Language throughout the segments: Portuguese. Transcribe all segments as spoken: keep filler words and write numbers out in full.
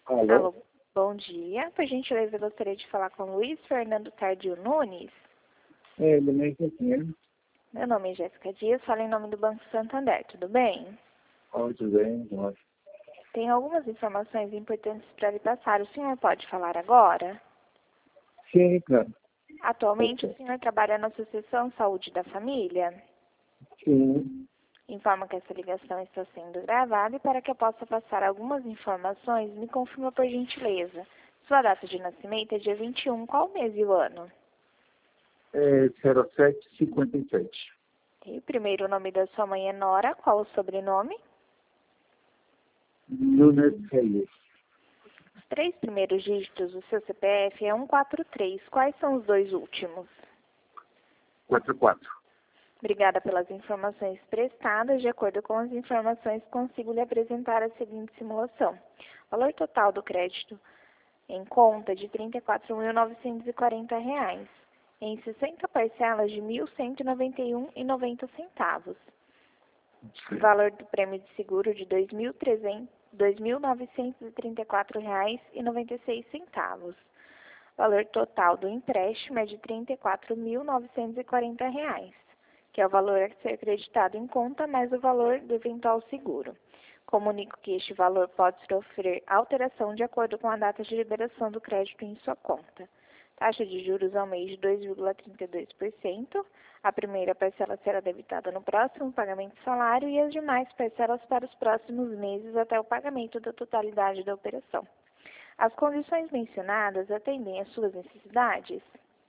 Alô? Alô, bom dia. Por gentileza, eu gostaria de falar com Luiz Fernando Tardio Nunes. É, ele mesmo aqui. Meu nome é Jéssica Dias, falo em nome do Banco Santander, tudo bem? Ó, tudo bem? Nossa. Tenho algumas informações importantes para lhe passar. O senhor pode falar agora? Sim, claro. Atualmente, o senhor trabalha na Associação Saúde da Família? Sim. Informa que essa ligação está sendo gravada e para que eu possa passar algumas informações, me confirma por gentileza. Sua data de nascimento é dia vinte e um, qual mês e o ano? É zero sete cinquenta e sete. E o primeiro nome da sua mãe é Nora, qual o sobrenome? Nunes Reis. Os três primeiros dígitos do seu C P F é cento e quarenta e três. Quais são os dois últimos? quatro quatro. Obrigada pelas informações prestadas. De acordo com as informações, consigo lhe apresentar a seguinte simulação. O valor total do crédito em conta de trinta e quatro mil novecentos e quarenta reais, em sessenta parcelas de mil cento e noventa e um reais e noventa centavos. O valor do prêmio de seguro de dois mil novecentos e trinta e quatro reais e noventa e seis centavos. O valor total do empréstimo é de trinta e quatro mil novecentos e quarenta reais, que é o valor a ser acreditado em conta, mais o valor do eventual seguro. Comunico que este valor pode sofrer alteração de acordo com a data de liberação do crédito em sua conta. Taxa de juros ao mês de dois vírgula trinta e dois por cento. A primeira parcela será debitada no próximo pagamento do salário e as demais parcelas para os próximos meses até o pagamento da totalidade da operação. As condições mencionadas atendem às suas necessidades?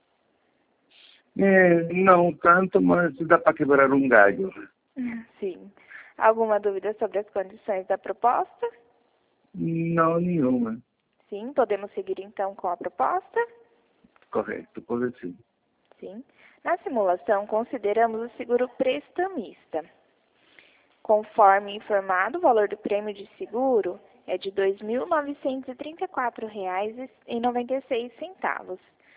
É, não tanto, mas dá para quebrar um galho. Sim. Alguma dúvida sobre as condições da proposta? Não, nenhuma. Sim, podemos seguir então com a proposta? Correto, pode sim. Sim. Na simulação, consideramos o seguro prestamista. Conforme informado, o valor do prêmio de seguro é de dois mil novecentos e trinta e quatro reais e noventa e seis centavos.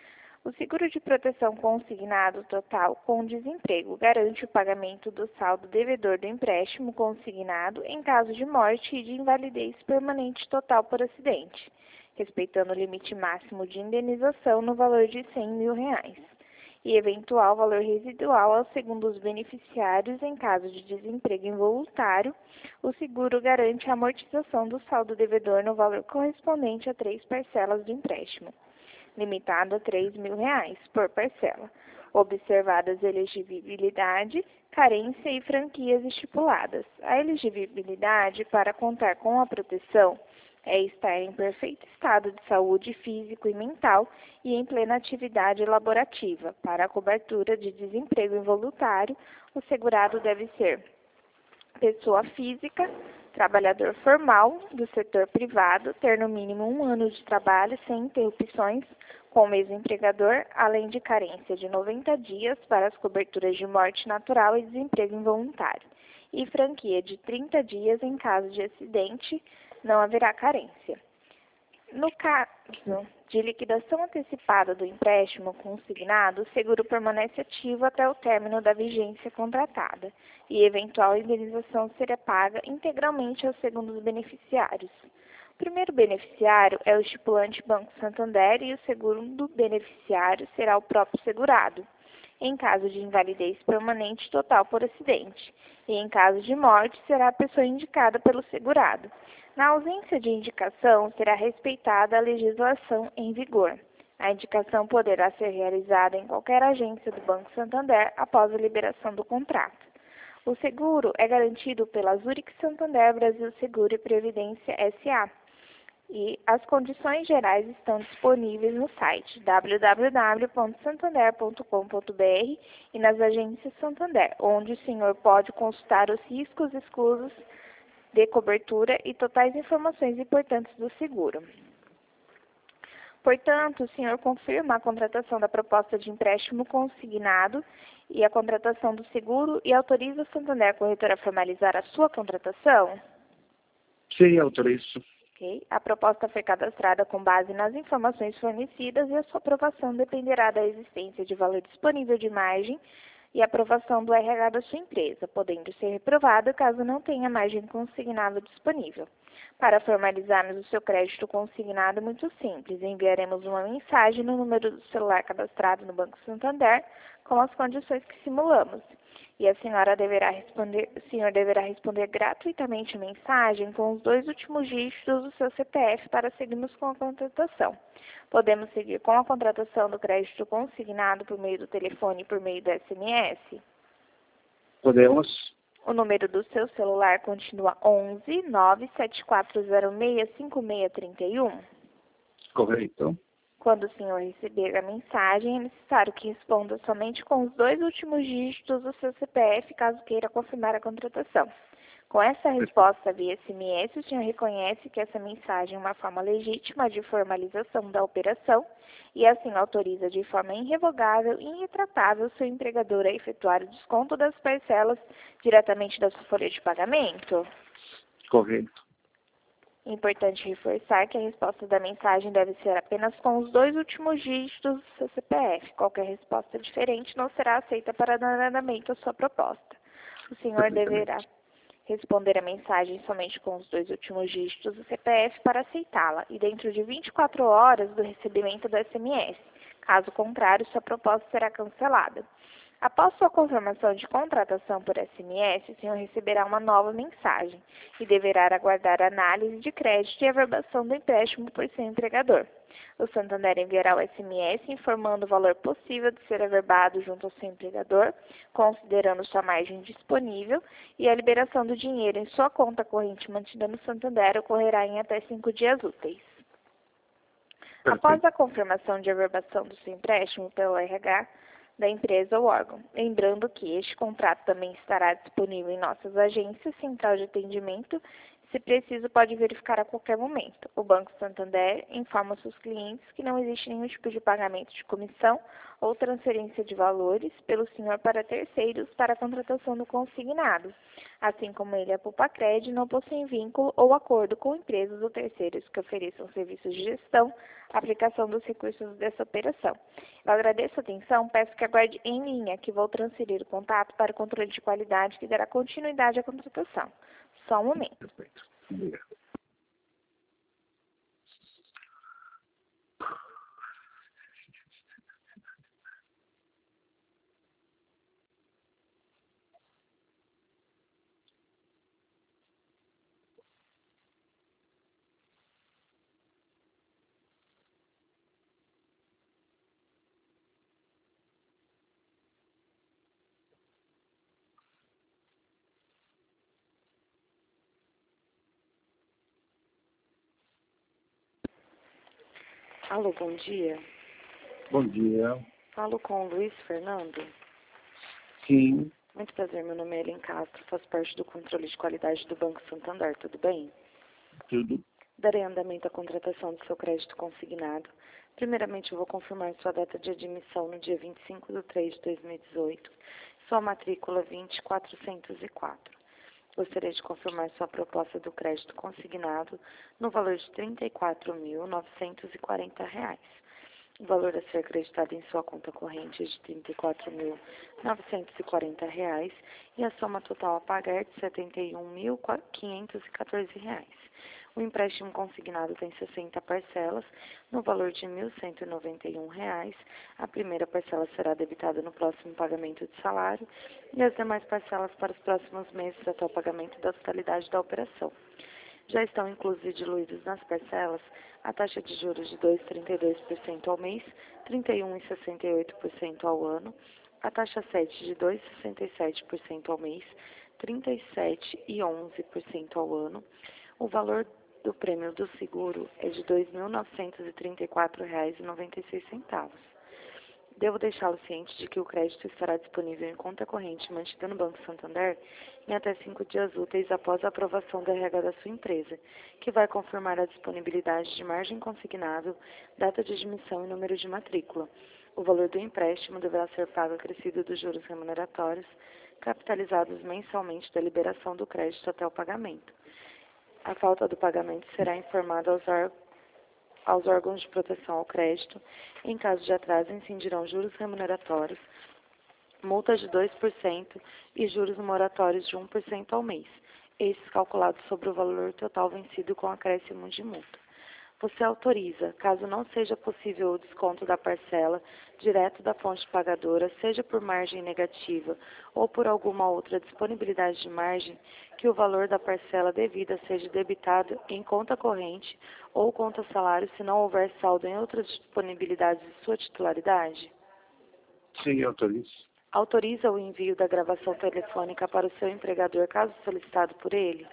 O seguro de proteção consignado total com desemprego garante o pagamento do saldo devedor do empréstimo consignado em caso de morte e de invalidez permanente total por acidente, respeitando o limite máximo de indenização no valor de cem mil reais, e eventual valor residual aos segundos beneficiários em caso de desemprego involuntário. O seguro garante a amortização do saldo devedor no valor correspondente a três parcelas do empréstimo, limitado a três mil reais por parcela, observadas elegibilidade, carência e franquias estipuladas. A elegibilidade para contar com a proteção é estar em perfeito estado de saúde físico e mental e em plena atividade laborativa. Para a cobertura de desemprego involuntário, o segurado deve ser pessoa física, trabalhador formal do setor privado, ter no mínimo um ano de trabalho sem interrupções com o mesmo empregador, além de carência de noventa dias para as coberturas de morte natural e desemprego involuntário, e franquia de trinta dias em caso de acidente, não haverá carência. No caso de liquidação antecipada do empréstimo consignado, o seguro permanece ativo até o término da vigência contratada e eventual indenização será paga integralmente aos segundos beneficiários. O primeiro beneficiário é o estipulante Banco Santander e o segundo beneficiário será o próprio segurado, em caso de invalidez permanente total por acidente, e em caso de morte será a pessoa indicada pelo segurado. Na ausência de indicação, será respeitada a legislação em vigor. A indicação poderá ser realizada em qualquer agência do Banco Santander após a liberação do contrato. O seguro é garantido pela Zurich Santander Brasil Seguro e Previdência S A E as condições gerais estão disponíveis no site w w w ponto santander ponto com ponto b r e nas agências Santander, onde o senhor pode consultar os riscos exclusos de cobertura e totais informações importantes do seguro. Portanto, o senhor confirma a contratação da proposta de empréstimo consignado e a contratação do seguro e autoriza o Santander Corretora a formalizar a sua contratação? Sim, autorizo. Okay. A proposta foi cadastrada com base nas informações fornecidas e a sua aprovação dependerá da existência de valor disponível de margem e aprovação do R H da sua empresa, podendo ser reprovada caso não tenha margem consignável disponível. Para formalizarmos o seu crédito consignado, é muito simples. Enviaremos uma mensagem no número do celular cadastrado no Banco Santander com as condições que simulamos. E a senhora deverá responder, o senhor deverá responder gratuitamente a mensagem com os dois últimos dígitos do seu C P F para seguirmos com a contratação. Podemos seguir com a contratação do crédito consignado por meio do telefone e por meio do S M S? Podemos. O número do seu celular continua onze, nove sete quatro zero seis, cinco seis três um. Correto. Quando o senhor receber a mensagem, é necessário que responda somente com os dois últimos dígitos do seu C P F, caso queira confirmar a contratação. Com essa resposta via S M S, o senhor reconhece que essa mensagem é uma forma legítima de formalização da operação e assim autoriza de forma irrevogável e irretratável o seu empregador a efetuar o desconto das parcelas diretamente da sua folha de pagamento? Correto. Importante reforçar que a resposta da mensagem deve ser apenas com os dois últimos dígitos do seu C P F. Qualquer resposta diferente não será aceita para andamento da sua proposta. O senhor deverá responder a mensagem somente com os dois últimos dígitos do C P F para aceitá-la e dentro de vinte e quatro horas do recebimento do S M S. Caso contrário, sua proposta será cancelada. Após sua confirmação de contratação por S M S, o senhor receberá uma nova mensagem e deverá aguardar a análise de crédito e averbação do empréstimo por seu empregador. O Santander enviará o S M S informando o valor possível de ser averbado junto ao seu empregador, considerando sua margem disponível, e a liberação do dinheiro em sua conta corrente mantida no Santander ocorrerá em até cinco dias úteis. Após a confirmação de averbação do seu empréstimo pelo R H da empresa ou órgão. Lembrando que este contrato também estará disponível em nossas agências, central de atendimento, se preciso pode verificar a qualquer momento. O Banco Santander informa seus clientes que não existe nenhum tipo de pagamento de comissão ou transferência de valores pelo senhor para terceiros para a contratação do consignado, assim como ele e a Pupacred não possuem vínculo ou acordo com empresas ou terceiros que ofereçam serviços de gestão, aplicação dos recursos dessa operação. Eu agradeço a atenção, peço que aguarde em linha, que vou transferir o contato para o controle de qualidade que dará continuidade à contratação. Só um momento. Perfeito. Obrigado. Alô, bom dia. Bom dia. Falo com o Luiz Fernando. Sim, Muito prazer, meu nome é Ellen Castro, faço parte do controle de qualidade do Banco Santander, tudo bem? tudo. Darei andamento à contratação do seu crédito consignado. Primeiramente, eu vou confirmar sua data de admissão no dia vinte e cinco de três de dois mil e dezoito, sua matrícula vinte quatrocentos e quatro. Gostaria de confirmar sua proposta do crédito consignado no valor de trinta e quatro mil novecentos e quarenta reais. O valor a ser acreditado em sua conta corrente é de trinta e quatro mil novecentos e quarenta reais e a soma total a pagar é de setenta e um mil quinhentos e quatorze reais. O empréstimo consignado tem sessenta parcelas, no valor de mil cento e noventa e um reais. A primeira parcela será debitada no próximo pagamento de salário e as demais parcelas para os próximos meses até o pagamento da totalidade da operação. Já estão inclusos e diluídos nas parcelas a taxa de juros de dois vírgula trinta e dois por cento ao mês, trinta e um vírgula sessenta e oito por cento ao ano, a taxa sete de dois vírgula sessenta e sete por cento ao mês, trinta e sete vírgula onze por cento ao ano. O valor do prêmio do seguro é de dois mil novecentos e trinta e quatro reais e noventa e seis centavos. Devo deixá-lo ciente de que o crédito estará disponível em conta corrente mantida no Banco Santander em até cinco dias úteis após a aprovação do R H da sua empresa, que vai confirmar a disponibilidade de margem consignável, data de admissão e número de matrícula. O valor do empréstimo deverá ser pago acrescido dos juros remuneratórios, capitalizados mensalmente da liberação do crédito até o pagamento. A falta do pagamento será informada aos órgãos aos órgãos de proteção ao crédito. Em caso de atraso, incidirão juros remuneratórios, multas de dois por cento e juros moratórios de um por cento ao mês. esses calculados sobre o valor total vencido com acréscimo de multa. Você autoriza, caso não seja possível o desconto da parcela direto da fonte pagadora, seja por margem negativa ou por alguma outra disponibilidade de margem, que o valor da parcela devida seja debitado em conta corrente ou conta salário se não houver saldo em outras disponibilidades de sua titularidade? Sim, autorizo. Autoriza o envio da gravação telefônica para o seu empregador, caso solicitado por ele?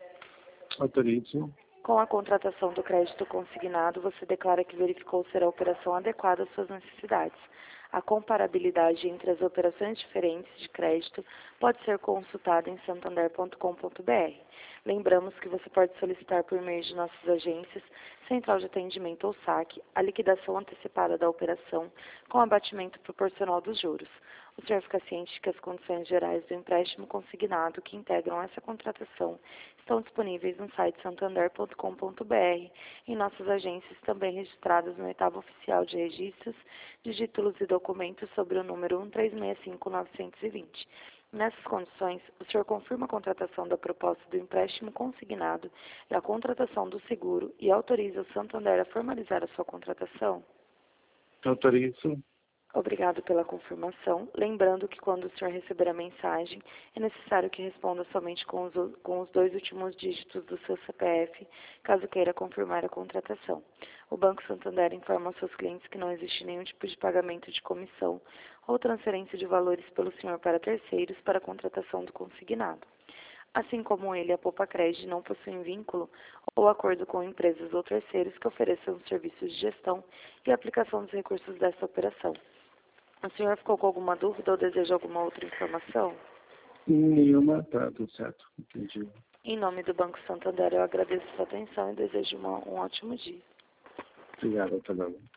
Autorizo. Com a contratação do crédito consignado, você declara que verificou ser a operação adequada às suas necessidades. A comparabilidade entre as operações diferentes de crédito pode ser consultada em santander ponto com ponto br. Lembramos que você pode solicitar por meio de nossas agências, Central de Atendimento ou saque, a liquidação antecipada da operação com abatimento proporcional dos juros. O senhor fica ciente que as condições gerais do empréstimo consignado que integram essa contratação estão disponíveis no site santander ponto com ponto br, em nossas agências também registradas no oitavo oficial de registros de títulos e documentos sobre o número um três seis cinco nove dois zero. Nessas condições, o senhor confirma a contratação da proposta do empréstimo consignado e a contratação do seguro e autoriza o Santander a formalizar a sua contratação? Autorizo. Obrigado pela confirmação. Lembrando que quando o senhor receber a mensagem, é necessário que responda somente com os, com os dois últimos dígitos do seu C P F, caso queira confirmar a contratação. O Banco Santander informa aos seus clientes que não existe nenhum tipo de pagamento de comissão ou transferência de valores pelo senhor para terceiros para a contratação do consignado. Assim como ele, a Poupa Cred não possuem vínculo ou acordo com empresas ou terceiros que ofereçam serviços de gestão e aplicação dos recursos dessa operação. O senhor ficou com alguma dúvida ou deseja alguma outra informação? Nenhuma, tá tudo certo. Entendi. Em nome do Banco Santander, eu agradeço a sua atenção e desejo uma, um ótimo dia. Obrigado, até logo.